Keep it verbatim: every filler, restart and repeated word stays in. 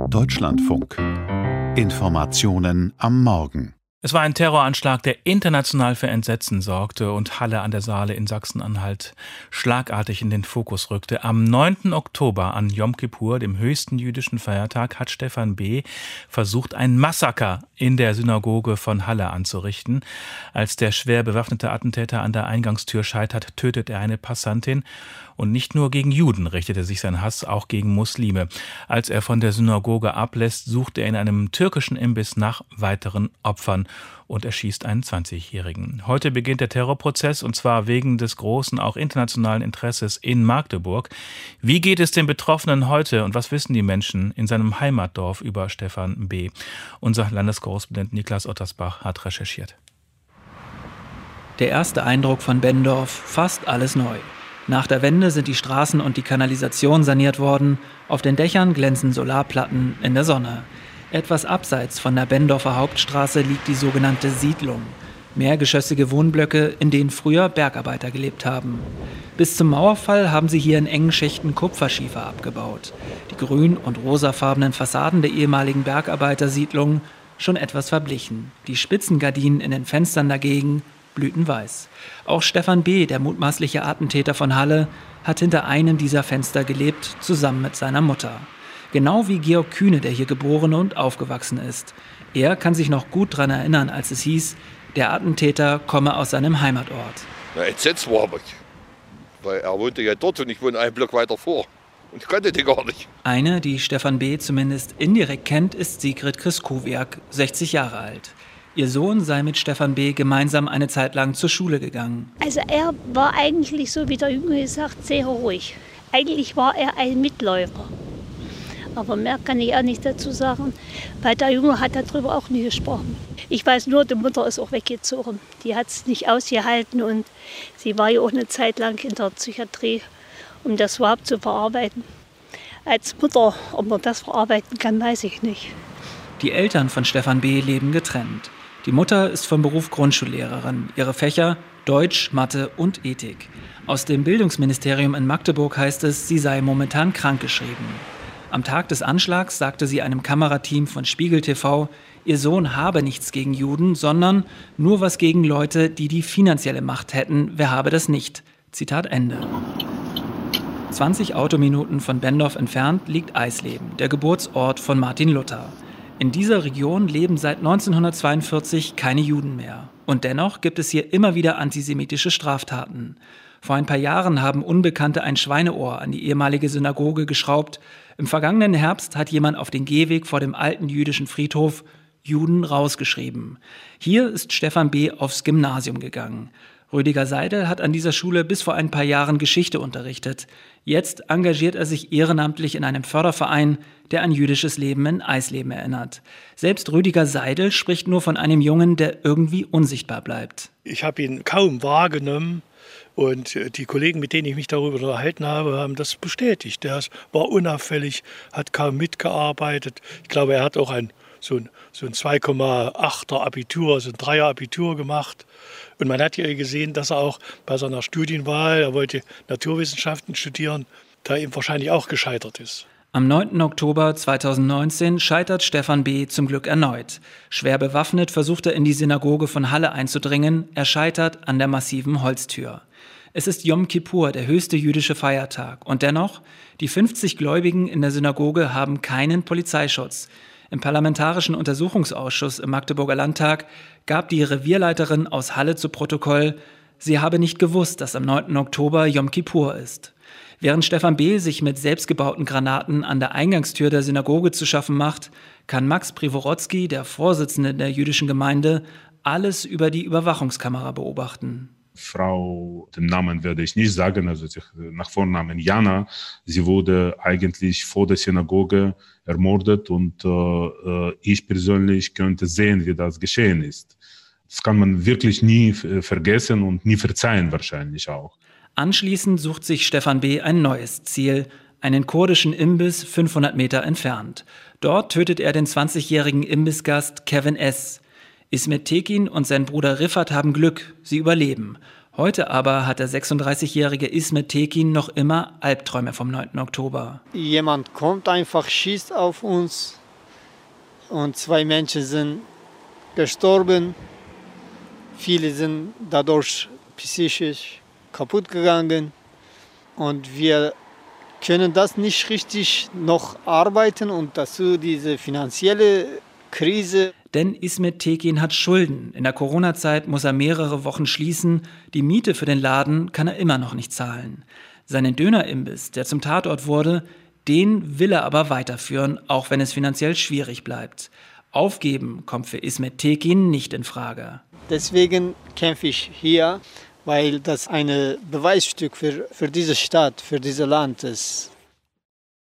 Deutschlandfunk. Informationen am Morgen. Es war ein Terroranschlag, der international für Entsetzen sorgte und Halle an der Saale in Sachsen-Anhalt schlagartig in den Fokus rückte. Am neunten Oktober, an Jom Kippur, dem höchsten jüdischen Feiertag, hat Stefan B. versucht, ein Massaker in der Synagoge von Halle anzurichten. Als der schwer bewaffnete Attentäter an der Eingangstür scheitert, tötet er eine Passantin. Und nicht nur gegen Juden richtete sich sein Hass, auch gegen Muslime. Als er von der Synagoge ablässt, sucht er in einem türkischen Imbiss nach weiteren Opfern und erschießt einen zwanzigjährigen. Heute beginnt der Terrorprozess, und zwar wegen des großen, auch internationalen Interesses in Magdeburg. Wie geht es den Betroffenen heute und was wissen die Menschen in seinem Heimatdorf über Stefan B.? Unser Landeskorrespondent Niklas Ottersbach hat recherchiert. Der erste Eindruck von Benndorf: fast alles neu. Nach der Wende sind die Straßen und die Kanalisation saniert worden. Auf den Dächern glänzen Solarplatten in der Sonne. Etwas abseits von der Benndorfer Hauptstraße liegt die sogenannte Siedlung. Mehrgeschossige Wohnblöcke, in denen früher Bergarbeiter gelebt haben. Bis zum Mauerfall haben sie hier in engen Schächten Kupferschiefer abgebaut. Die grün- und rosafarbenen Fassaden der ehemaligen Bergarbeitersiedlung schon etwas verblichen. Die Spitzengardinen in den Fenstern dagegen blütenweiß. Auch Stefan B., der mutmaßliche Attentäter von Halle, hat hinter einem dieser Fenster gelebt, zusammen mit seiner Mutter. Genau wie Georg Kühne, der hier geboren und aufgewachsen ist. Er kann sich noch gut daran erinnern, als es hieß, der Attentäter komme aus seinem Heimatort. Na, entsetzt war ich, weil er wohnte ja dort und ich wohne einen Block weiter vor. Und ich kannte den gar nicht. Eine, die Stefan B. zumindest indirekt kennt, ist Sigrid Kryskowiak, sechzig Jahre alt. Ihr Sohn sei mit Stefan B. gemeinsam eine Zeit lang zur Schule gegangen. Also er war eigentlich, so wie der Junge gesagt, sehr ruhig. Eigentlich war er ein Mitläufer. Aber mehr kann ich auch nicht dazu sagen, weil der Junge hat darüber auch nie gesprochen. Ich weiß nur, die Mutter ist auch weggezogen. Die hat es nicht ausgehalten und sie war ja auch eine Zeit lang in der Psychiatrie, um das überhaupt zu verarbeiten. Als Mutter, ob man das verarbeiten kann, weiß ich nicht. Die Eltern von Stefan B. leben getrennt. Die Mutter ist vom Beruf Grundschullehrerin. Ihre Fächer Deutsch, Mathe und Ethik. Aus dem Bildungsministerium in Magdeburg heißt es, sie sei momentan krankgeschrieben. Am Tag des Anschlags sagte sie einem Kamerateam von Spiegel T V, ihr Sohn habe nichts gegen Juden, sondern nur was gegen Leute, die die finanzielle Macht hätten. Wer habe das nicht? Zitat Ende. zwanzig Autominuten von Benndorf entfernt liegt Eisleben, der Geburtsort von Martin Luther. In dieser Region leben seit neunzehnhundertzweiundvierzig keine Juden mehr. Und dennoch gibt es hier immer wieder antisemitische Straftaten. Vor ein paar Jahren haben Unbekannte ein Schweineohr an die ehemalige Synagoge geschraubt. Im vergangenen Herbst hat jemand auf den Gehweg vor dem alten jüdischen Friedhof Juden rausgeschrieben. Hier ist Stefan B. aufs Gymnasium gegangen. Rüdiger Seidel hat an dieser Schule bis vor ein paar Jahren Geschichte unterrichtet. Jetzt engagiert er sich ehrenamtlich in einem Förderverein, der an jüdisches Leben in Eisleben erinnert. Selbst Rüdiger Seidel spricht nur von einem Jungen, der irgendwie unsichtbar bleibt. Ich habe ihn kaum wahrgenommen und die Kollegen, mit denen ich mich darüber unterhalten habe, haben das bestätigt. Er war unauffällig, hat kaum mitgearbeitet. Ich glaube, er hat auch ein so ein, so ein zwei Komma achter Abitur, also ein Dreier Abitur gemacht. Und man hat ja gesehen, dass er auch bei seiner Studienwahl, er wollte Naturwissenschaften studieren, da ihm wahrscheinlich auch gescheitert ist. Am neunten Oktober zweitausendneunzehn scheitert Stefan B. zum Glück erneut. Schwer bewaffnet versucht er in die Synagoge von Halle einzudringen. Er scheitert an der massiven Holztür. Es ist Jom Kippur, der höchste jüdische Feiertag. Und dennoch, die fünfzig Gläubigen in der Synagoge haben keinen Polizeischutz. Im Parlamentarischen Untersuchungsausschuss im Magdeburger Landtag gab die Revierleiterin aus Halle zu Protokoll, sie habe nicht gewusst, dass am neunten Oktober Jom Kippur ist. Während Stefan B. sich mit selbstgebauten Granaten an der Eingangstür der Synagoge zu schaffen macht, kann Max Privorotsky, der Vorsitzende der jüdischen Gemeinde, alles über die Überwachungskamera beobachten. Frau, den Namen werde ich nicht sagen, also nach Vornamen Jana, sie wurde eigentlich vor der Synagoge ermordet und äh, ich persönlich könnte sehen, wie das geschehen ist. Das kann man wirklich nie vergessen und nie verzeihen wahrscheinlich auch. Anschließend sucht sich Stefan B. ein neues Ziel, einen kurdischen Imbiss fünfhundert Meter entfernt. Dort tötet er den zwanzigjährigen Imbissgast Kevin S. Ismet Tekin und sein Bruder Riffat haben Glück, sie überleben. Heute aber hat der sechsunddreißigjährige Ismet Tekin noch immer Albträume vom neunten Oktober. Jemand kommt einfach, schießt auf uns und zwei Menschen sind gestorben. Viele sind dadurch psychisch kaputt gegangen und wir können das nicht richtig noch arbeiten und dazu diese finanzielle Krise. Denn Ismet Tekin hat Schulden. In der Corona-Zeit muss er mehrere Wochen schließen. Die Miete für den Laden kann er immer noch nicht zahlen. Seinen Dönerimbiss, der zum Tatort wurde, den will er aber weiterführen, auch wenn es finanziell schwierig bleibt. Aufgeben kommt für Ismet Tekin nicht in Frage. Deswegen kämpfe ich hier, weil das ein Beweisstück für, für diese Stadt, für dieses Land ist.